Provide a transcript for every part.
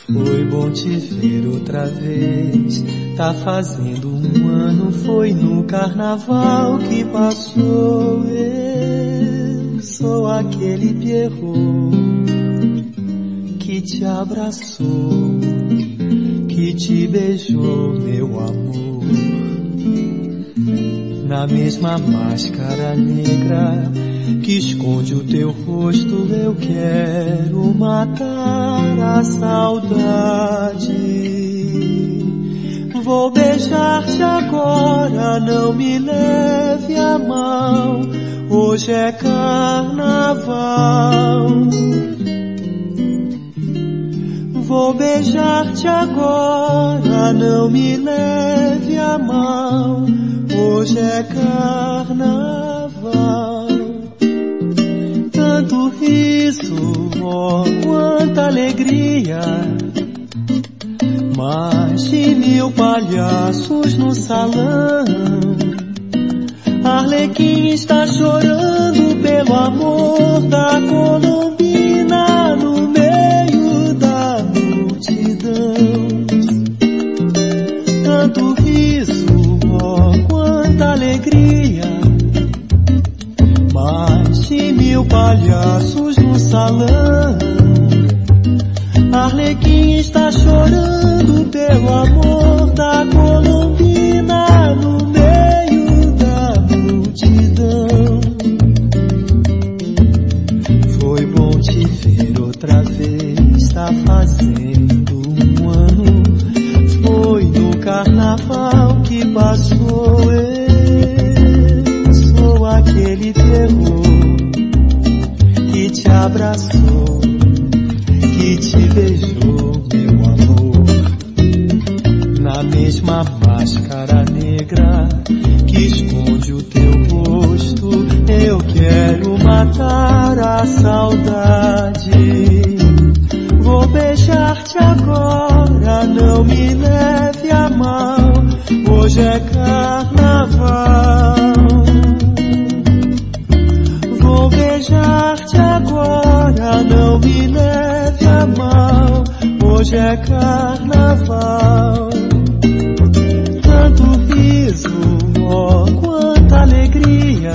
Foi bom te ver outra vez. Tá fazendo um ano, foi no carnaval que passou. Eu sou aquele Pierrot que te abraçou, que te beijou, meu amor. Na mesma máscara negra que esconde o teu rosto, eu quero matar a saudade. Vou beijar-te agora, não me leve a mão, hoje é carnaval. Vou beijar-te agora, não me leve a mão, hoje é carnaval. Tanto riso, oh, quanta alegria, mais de 1000 palhaços no salão. Arlequim está chorando pelo amor da Colombina no meio da multidão. Tanto riso, oh, quanta alegria, mais de 1000 palhaços no salão. Arlequim está chorando pelo amor da Colombina no meio da multidão. Foi bom te ver outra vez, tá fazendo um ano, foi no carnaval que passou. Eu sou aquele Pierrot que te abraçou, que te beijou, meu amor. Na mesma máscara negra que esconde o teu rosto, eu quero matar a saudade. Vou beijar-te agora, não me leve a mão, hoje é carnaval. Vou beijar-te agora, não me leve a mão, hoje é carnaval. Tanto riso, oh, quanta alegria,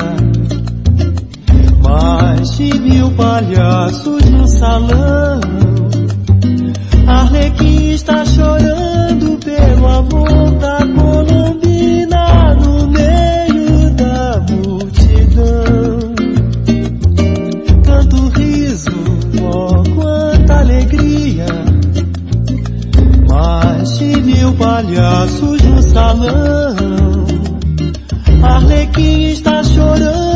mais de 1000 palhaços no salão. Arlequim está chorando pelo amor da Colombina no meio da multidão. Tanto riso, oh, quanta alegria, mais de 1000 palhaços no salão. Arlequim está chorando